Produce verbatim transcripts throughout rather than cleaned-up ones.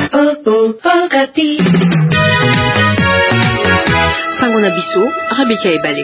Oh, oh, Okapi. Sango na biso, Rabika Ebale.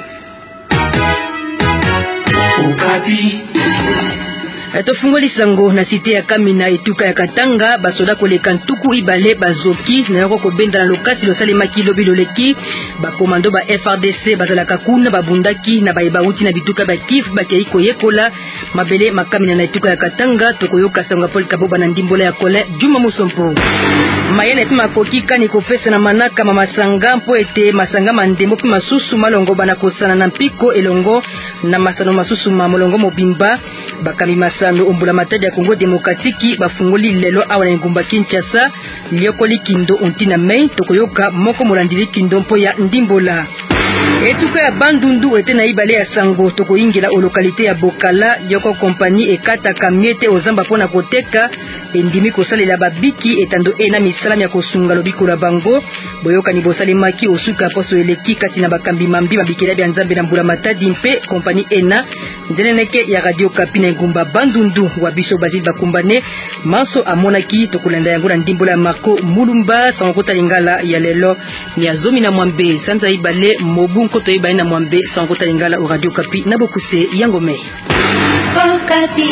Okapi. Tofungoli sango na site ya Kamina etuka ya Katanga basoda koleka ntuku ibale bazoki na yoko kobenda na lokasi losalemaki lobi loleki bakomando ba F R D C bazalaka kuna babundaki na baibauti na bituka ba Kivu bakei koyekola mabele makamina na etuka ya Katanga tokoyoka sango Paul Kaboba na ndimbola ya Colin Juma Musompo mayele pima kokika ni kopesa na manaka mamasanga mpo ete masanga mandembo pima susu malongo bana kosana na mpiko elongo na masano masusu mamolongo mobimba bakami masano ombula matadi ya Kongo Demokratiki bafungoli lelo awa na ngumba Kinshasa liokoli kindo ontina mei tokoyoka moko molandili kindo mpo ya ndimbola etuka ya Bandundu ete na ibale ya sango tokoyingela o lokalite ya Bokala yoko kompani ekata kamiete ozamba pona koteka endimi kosalela babiki etando ena misalami ya kosunga lobiko la bango boyoka ni bosalemaki osuka poso eleki kati na bakambi mambi babikela bya nzambe na mbula matadi mpe kompani ena ndeneneke ya Radio Okapi na ngumba Bandundu wa biso Bazil bakumbane manso amonaki tokolanda yango na ndimbola ya Marco Mulumba sangokota lingala ya lelo ni azomi na mwambe sanza ibale mobu nkoto ibale na mwambe sangokota lingala o Radio Okapi na bokuse yangome Okapi.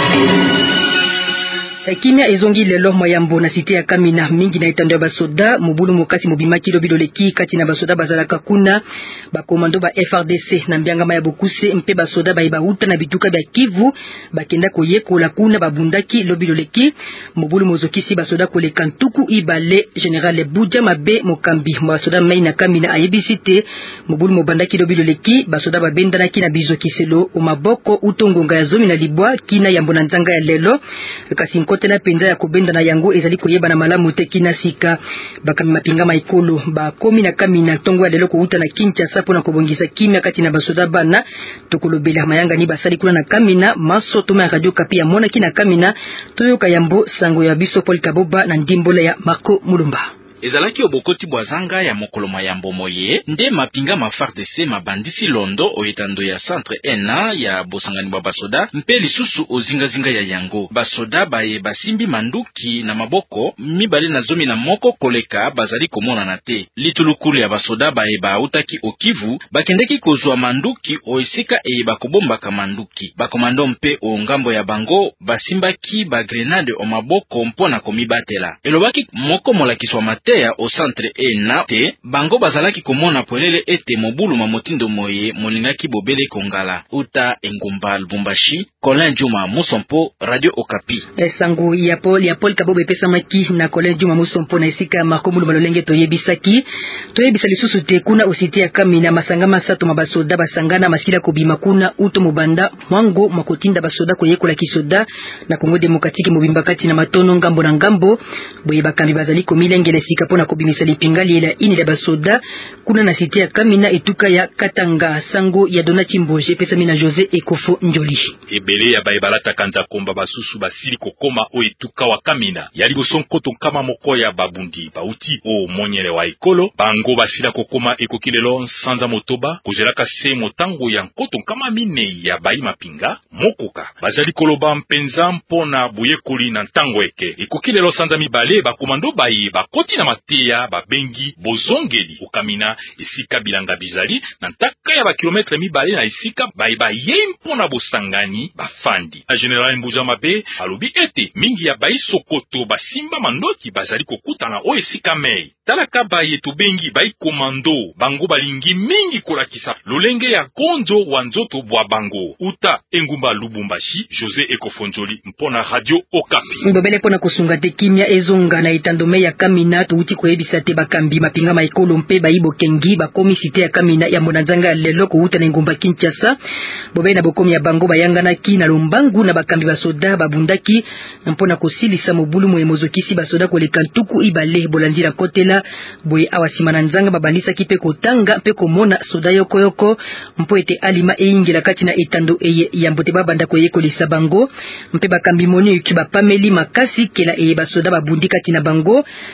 Kimia ezongi lelo moyambo na site ya Kamina mingi na etando ya basoda mobulu mokati mobimaki lobiloleki kati na basoda bazalaka kuna bakomando ba F R D C na mbiangama ya bokuse mpe basoda baiba uta na bituka bya Kivu bakenda koyekola kuna babundaki lobiloleki mobulu mozokisi basoda koleka ntuku ibale General Buja Mabe Mokambi basoda mai na Kamina ayebisite mobulu mobandaki lobiloleki basoda babendanaki na bizokiselo o maboko utongonga ya zomi na libwa kina yambo na nzanga ya lelo kasi kotela penza ya kobenda na yango ezali koyeba na malamu teki na sika bakami mapinga maikolo bakomi na Kamina tongo ya lelo kouta na Kinshasa pona kobongisa kimia kati na basoda bana tokolobela mayanga ni basali kuna na Kamina maso toma ya Radio Okapi ya mona kina Kamina toyoka yambo sango ya biso Paul Kaboba na ndimbola ya Marco Mulumba ezalaki obokoti bwazanga ya mokolo mayambo moye nde mapinga ma F A R D C mabandisi londo oyetando ya centre ena ya bosangani bwa basoda mpe lisusu ozingazinga ya yango basoda baye basimbi manduki na maboko mibale na zomi na moko koleka bazali komona na te litulukulu ya basoda baye bautaki okivu bakendeki kozwa manduki oesika eye bakobombaka manduki bakomando mpe o ngambo ya bango basimbaki ba grenade o maboko mpona komibatela elobaki moko molakiswa mate ya o centre ena te bango bazalaki komona polele ete mobulu mamotindo moye molingaki bobele kongala uta engumba Lubumbashi Colin Juma Musompo Radio Okapi esango ya Paul ya Paul Kabobe pesa maki na Colin Juma Musompo na isika Marco Mulumba lolenge toyebisaki toyebisa lisusu te kuna ositi ya Kamina masanga masato mabasoda basangana masila kobima kuna uto mobanda mwango makotinda basoda koyekola kisoda na Kongo Demokratiki mobimba kati na matono ngambo na ngambo boye bakambi bazali komilengele sika pona kobimisa lipingali ela ini la basoda kuna na site ya Kamina etuka ya Katanga sango ya Donati Mboje pesa mina Jose Ekofo Njoli ebele ya baibalata kanza komba basusu basili kokoma o etuka wa Kamina yali bosonkoto kama moko ya babundi bauti o monyele wa ekolo bango basila kokoma ekokilelo sanza motoba kuzelaka se motango ya nkoto kama mine ya bai mapinga mokoka bazali koloba mpenza mpona buyekoli na ntango eke ekokilelo sanza mibale bakomando bayi bakoti na mateya babengi bozongeli okamina esika bilanga bizali na ntaka ya ba kilometre mibale na esika bayi ba ye mpona bosangani bafandi a General Buja Mabe alobi ete mingi ya bayi sokoto basimba mandoti bazali kokutana o esika mei talaka bayi tobengi bayi komando bango balingi mingi kolakisa lolenge ya konzo wa nzoto bwa bango uta engumba Lubumbashi Jose Ekofonjoli mpona Radio Okapi mbobele pona kusunga te kimia ezonga na itandome ya Kamina tuuti koyebisa te bakambi mapinga maikolo mpe bayibo kengi bakomi site ya Kamina ya monanzanga lelo kouta na ngumba Kinshasa bobe na bokomi ya bango bayanganaki na lombangu na bakambi basoda babundaki mpona kosilisa mobulu moye mozokisi basoda koleka ntuku ibale bolandira kotela boye awasima na nzanga babandisa kipe kotanga mpe komona soda yoko yoko mpo ete alima eingela kati na etando eye ya mbote babanda koyekolisa bango mpe bakambi moni yuki bapameli makasi kela eye basoda babundi kati na bango ezali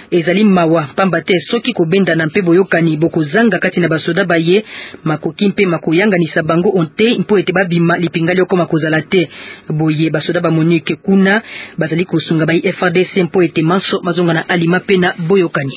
mawa pamba te soki kobenda na mpe boyokani bokozanga kati na basoda baye makoki mpe makoyanga ni sabango onte mpo ete babima lipingali okoma kozala te boye basoda ba Monique kuna bazali kosunga ba F R D C mpo ete manso mazonga na alima pena boyokani.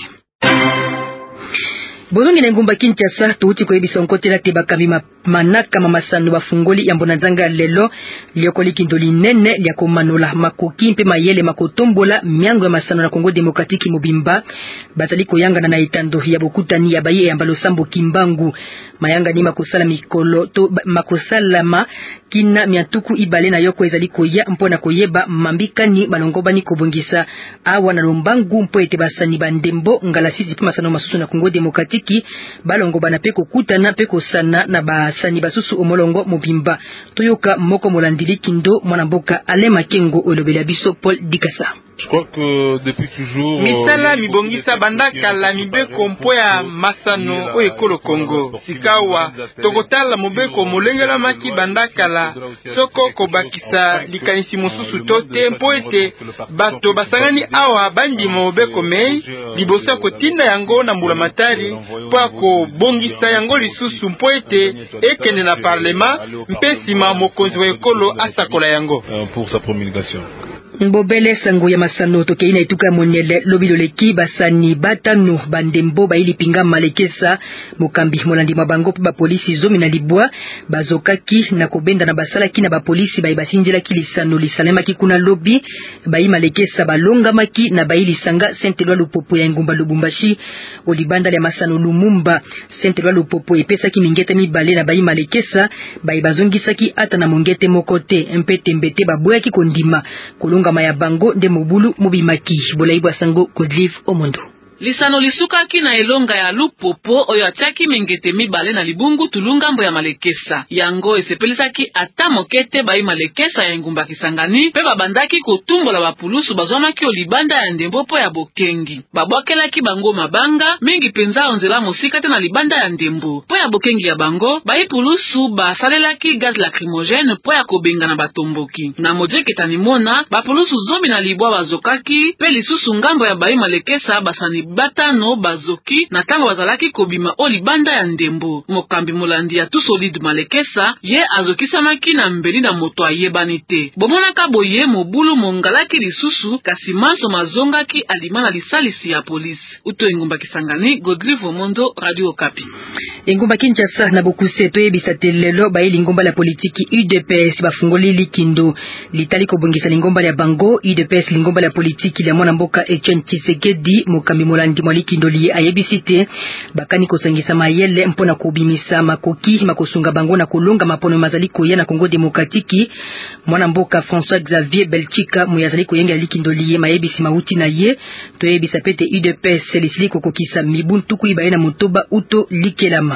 Borongi na ngumba Kinshasa tuuti koyebisa nkotela te bakambi manaka mamasano bafungoli ya mbonanzanga lelo liokoli kindoli nene lia komanola makoki mpe mayele makotombola miango ya masano na Kongo Demokratiki mobimba bazali koyanga na itando ya bokutani ya baye ya mbalo sambo kimbangu mayanga ni makosala mikolo to makosala ma kina miatuku ibale na yoko ezali koya mpona koyeba mambikani balongobani kobongisa awa na lombangu mpo ete basani bandembo ngala sisi pe masano masusu na Kongo Demokratiki balongobana pe kokutana pe kosana na basani basusu omolongo mobimba toyoka moko molandili kindo mwana mboka Alema Kengo olobela biso Paul Dikasa. Je crois que depuis toujours misala mibongisa bandaka la mibeko mpo ya masano o ekolo Kongo sikawa tokotala mobeko molengela maki bandaka la soko kobakisa likanisi mosusu tote mpo ete bato basangani awa bandi mobeko mei libosa kotinda yango na mbula matari mpo akobongisa yango lisusu mpo ete ekende na parlema mpe sima mokonzi wa ekolo asakola yango pour sa promulgation. Mbobele sango ya masano toke ina ituka monele lobilo leki basani batano bandembo baili pinga malekesa mokambi molandi mabango ba polisi zomi na libwa bazokaki na kobenda na basala kina ba polisi bai basinjela kilisano lisalema kikuna lobi bai malekesa balonga maki na baili sanga Saint-Éloi Lupopo ya ngumba Lubumbashi olibanda ya masano Lumumba Saint-Éloi Lupopo epesa ki mingete mibale na bai malekesa bai bazongisaki ata na mongete mokote mpete mbete baboya ki kondima kolonga maya bango nde mobulu mobimaki bolaibwa sango Godlive Omondo. Lisano lisukaki na elonga ya Lupopo oyo atiaki mingete mibale na libungu tulungambo ya malekesa yango esepelisaki ata mokete bai malekesa ya ngumba Kisangani pe babandaki kotumbola bapulusu bazwamaki olibanda ya ndembo po ya bokengi babwakelaki bango mabanga mingi penza onzela mosika te na libanda ya ndembo po ya bokengi ya bango bai pulusu basalelaki gaz lacrymogène po ya kobenga na batomboki na mojeketani mona bapulusu zomi na libwa bazokaki pe lisusu ngambo ya bai malekesa basani batano bazoki na tango bazalaki kobima o libanda ya ndembo mokambi molandi ya tout solide malekesa ye azokisamaki na mbeli na moto ayebani te bomonaka boye mobulu mongalaki lisusu kasi manso mazongaki alima na lisalisi ya polisi uto engumba Kisangani Godlive Omondo Radio Okapi. Engumba Kinshasa na bokuse toyebisa te lelo baili ngomba la politiki U D P S bafungoli likindo litali kobongisa lingomba ya bango U D P S lingomba la politiki la mwana mboka Etienne Tshisekedi mokambi molandi mwalikindo li ayebisite bakani kosangisa mayele mpona kubimisa makoki makosunga bango na kolonga mapono mazali koya na Kongo Demokratiki mwana mboka François Xavier Belchika muyazali koyenga likindo li mayebisi mauti na ye toyebisa pete U D P S lisili kokokisa mibuntu kuiba na motoba uto likelama.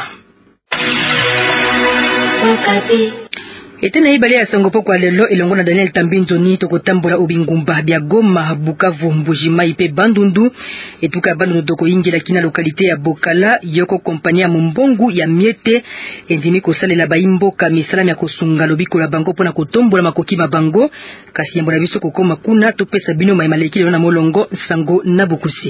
Etena ibale ya sangopo kwa lelo elongo na Daniel Tambinzo ni tokotambola ubingumba bya Goma Bukavu Mbujima ipe Bandundu etuka Bandundu toko ingila kina lokalite ya Bokala yoko kompania mumbongu ya miete endimi kosalela baimboka misala ya kosunga lobiko la bango pona kotombola makoki mabango kasi yambola biso kokoma kuna topesa bino maimaleki na molongo sango na bukusi.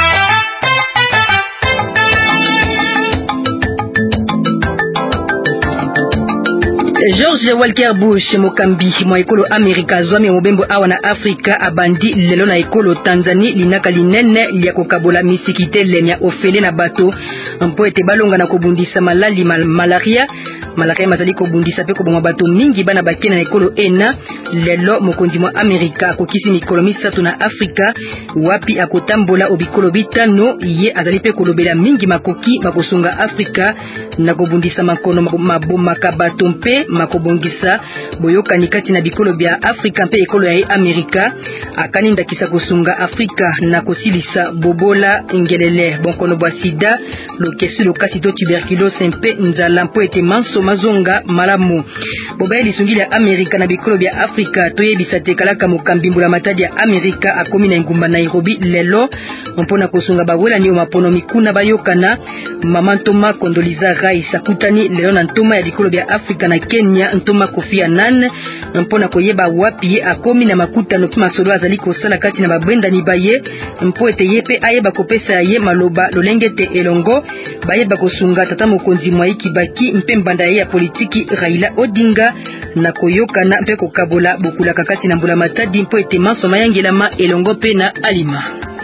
George Walker Bush mokambi mwa ekolo Amerika zwami mobembo awa na Afrika abandi lelo na ekolo Tanzania linaka linene lia kokabola misikite lemya ofele na bato mpo ete balonga na kobundisa malali mal malaria malaria mazali kobundisa pe koboma bato mingi bana bakena na ekolo ena lelo mokonzi mwa Amerika akokisi mikolo misatu na Afrika wapi akotambola obikolo bitano ye azali pe kolobela mingi makoki makosunga Afrika na kobundisa makono mabomaka bato mpe makobongisa boyokani kati na bikolo bya Afrika mpe ekolo ya Amerika akani ndakisa kosunga Afrika na kosilisa bobola ngelele bonkono bwa sida lokesi lokasi to tuberculose mpe nzala mpo ete manso mazonga malamu bobaye lisungili ya Amerika na bikolo bya Afrika toyebisa tekalaka mokambi mbula matadi ya Amerika akomi na ngumba Nairobi lelo mpona kosunga bawela ni mapono mikuna bayokana mama Ntoma Kondoliza Rice akutani lelo na ntoma ya bikolo bya Afrika na ke Kenya Ntoma Kofi Annan mpona koyeba wapi akomi na makuta no masolo azali kosala kati na babwenda ni baye mpo ete yepe ayeba kopesa ye maloba lolengete elongo bayeba kosunga tata mokonzi Mwai Kibaki mpe mbanda ya politiki Raila Odinga na koyokana mpe kokabola bokula kakati na mbula matadi mpo ete manso mayangelama elongo pe na alima.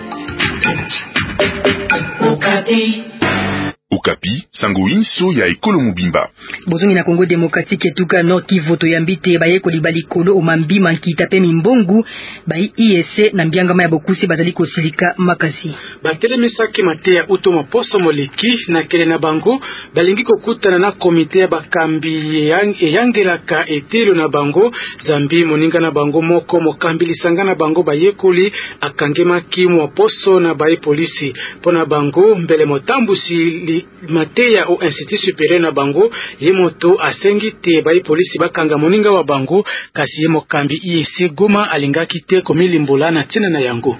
Okapi. Okapi, sango inso ya ekolo mobimba. Bozongi na Congo Démocratique etuka Nord Kivu to yambite baye ko libali kolo o mambi mankita pe mimbongu bayi I S C na mbiangama ya bokusi bazali kosilika makasi. Batelemisaki mateya utoma poso moleki na kele na bango balingi kokutana na komite ya bakambi eyangelaka etelo na bango zambi moninga na bango moko mokambi lisanga na bango bayekoli akangema kimu poso na bayi polisi pona bango mbele motambusi li mateya o institut supérieur na bango yemoto asengi te bayi polisi bakanga moninga wa bango kasi yemo kambi I S C Goma alingaki te komilimbola na tina na yango.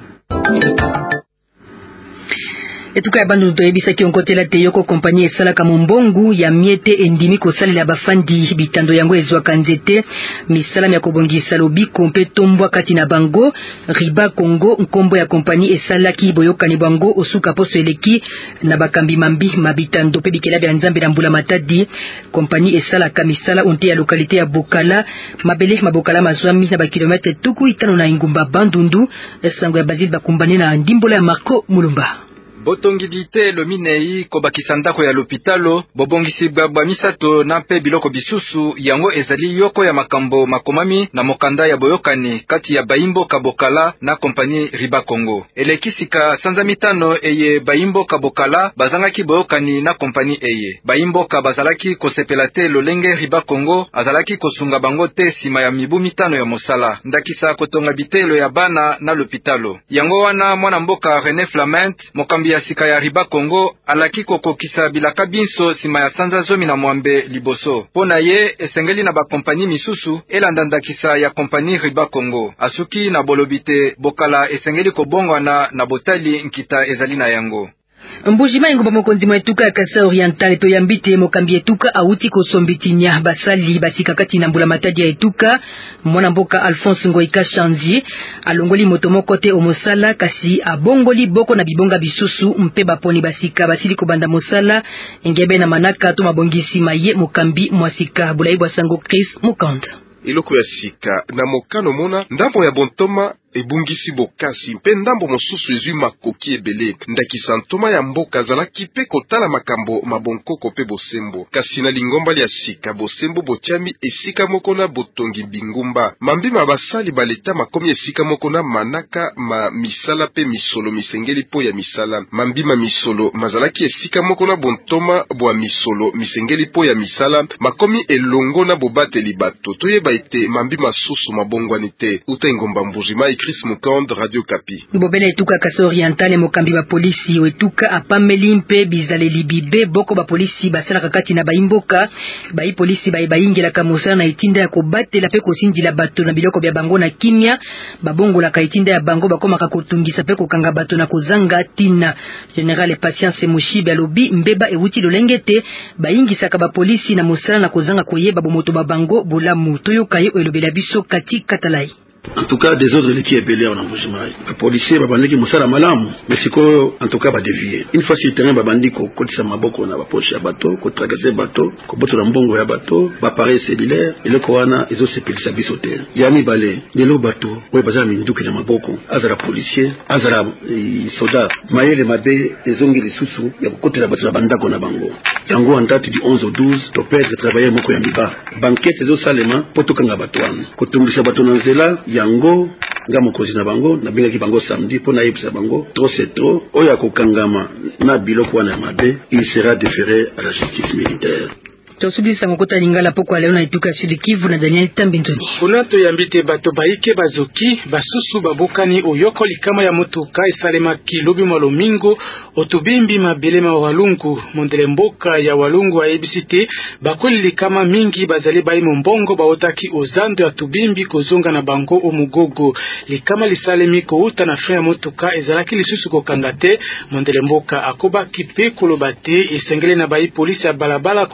Etuka ya bandu toyebisa kionkotela te yoko kompani esalaka mombongu ya miete endimi kosalela bafandi bitando yango ezwaka nzete misala ya kobongisa lobiko mpe tombwa kati na bango Riba Congo nkombo ya kompani esalaki boyokani bango osuka poso eleki na bakambi mambi mabitando pe bikela bya nzambe na mbula matadi kompani esalaka misala onte ya lokalite ya Bokala mabele mabokala mazwami na ba kilometre tuku itano na ingumba bandundu esango ya Basile bakumbane na ndimbola ya Marco Mulumba. Botongidite lo minei kobakisa ndako ya lopitalo bobongisi bwa misato na mpe biloko bisusu yango ezali yoko ya makambo makomami na mokanda ya boyokani kati ya Bayimbo Kabokala na kompani Riba Congo. Elekisika sanza mitano eye Bayimbo Kabokala bazangaki boyokani na kompani eye. Bayimbo Kabazalaki kosepela te lolenge Riba Congo azalaki kosunga bango te sima ya mibu mitano ya mosala. Ndakisa kotonga bitelo ya bana na lopitalo. Yango wana mwana mboka René Flament mokambi ya sika ya Riba Congo alaki kokokisa bilaka binso sima ya sanza zomi na mwambe liboso. Pona ye esengeli na bakompani misusu elandandakisa ya kompani Riba Congo. Asuki na bolobite Bokala esengeli kobongwana na botali nkita ezali na yango. Mbujima ingomba mokonzi mwetuka ya Kasa Oriental to yambite mokambi etuka auti kosombitinya basali basika kati na mbula matadi ya etuka mwana mboka Alphonse Ngoika Chanzi alongoli motomoko te omosala kasi abongoli boko na bibonga bisusu mpe baponi basika basili kobanda mosala ngebe na manaka to mabongisi maye mokambi mwasika bulai bwa sango Chris Mukanda iloko ya sika na mokano mona ndambo ya bontoma ebungisi bokasi mpe ndambo mosusu ezwi makoki ebele ndakisa ntoma ya mboka azalaki pe kotala makambo mabonkoko pe bosembo kasi na lingomba ya sika bosembo botiami esika moko na botongi bingumba mambima basali baleta makomi esika moko na manaka ma misala pe misolo misengeli po ya misala mambima misolo mazalaki esika moko na bontoma bwa misolo misengeli po ya misala makomi elongo na bobateli bato toyeba ete mambima susu mabongwani te uta ingomba mbujima Chris Mukanda, Radio Kapi. Bobele etuka Kasa Oriental mokambi ba polisi wetuka apameli mpe bizaleli bibe boko ba polisi basala kakati na baimboka bai polisi bai bayingela kamosana na itinda ya kobatela pe kosindila bato na biloko bya bango na kimia babongo la kaitinda ya bango bakoma kakotungisa pe kokanga bato na kozanga tina General Patience Mushibe alobi mbeba ewuti lolengete bayingisa ka ba polisi na mosala na kozanga koyeba bomoto ba bango bolamu toyoka ye elobela biso kati katalai. En tout cas, des ordres qui est belé en embauchement. Les policiers, les bandits qui moussent la malam, mais c'est quoi, en tout cas, va dévier. Une fois sur le terrain, les bandits qui côté sa maboko na poche à bateau, qui traverser bateau, qui botte dans bongo ya bateau, appareil cellulaire, et le koana, ils ont séparé sa bisoté. Yami balé, les lots bateau, ouais, bazar minduki na maboko, azara policier, azara soldat, maye les mabé, les ongi les sous-sous, y a côté la bateau la bandako na bango. Yango en date du onze au douze, to perdre travailler moko ya miba. Banquette les salema, poto kanga batouan. Kotungisha bateau nanzela, yango nga mokozi na bango na bingaki bango samedi pona yebisa bango trop c'est trop oya kokangama na biloko wana mabe il sera déféré à la justice militaire. Tosubisa ngokota lingala poko leo na ituka Sud Kivu na Daniel Tambintoni. Kunato yambite bato baike bazoki basusu babokani oyoko likama ya motuka esalema kilobi malomingo otubimbi mabelema walungu mondele mboka ya walungu wa A B C T bakoli likama mingi bazali bayi mbongo baotaki ozando ya tubimbi kozonga na bango omugogo likama lisalemi ko uta na freya motuka ezalaki lisusu kokangate mondele mboka akoba kipe kolobate esengele na bayi polisi ya balabala ko lendi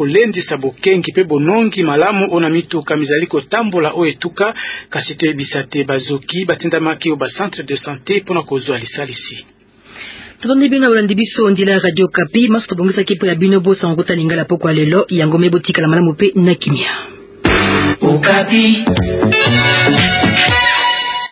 kolekisa bokengi pe bonongi malamu ona mituka mizali kotambola o etuka kasi te bisate bazoki batindamaki o ba centre de santé pona kozwa lisalisi. Tondi bina ulandi biso ndila Radio Kapi maso tobongisa kipo ya bino bosa ngota lingala poko lelo yango mebotika la malamu pe na kimia. Okapi.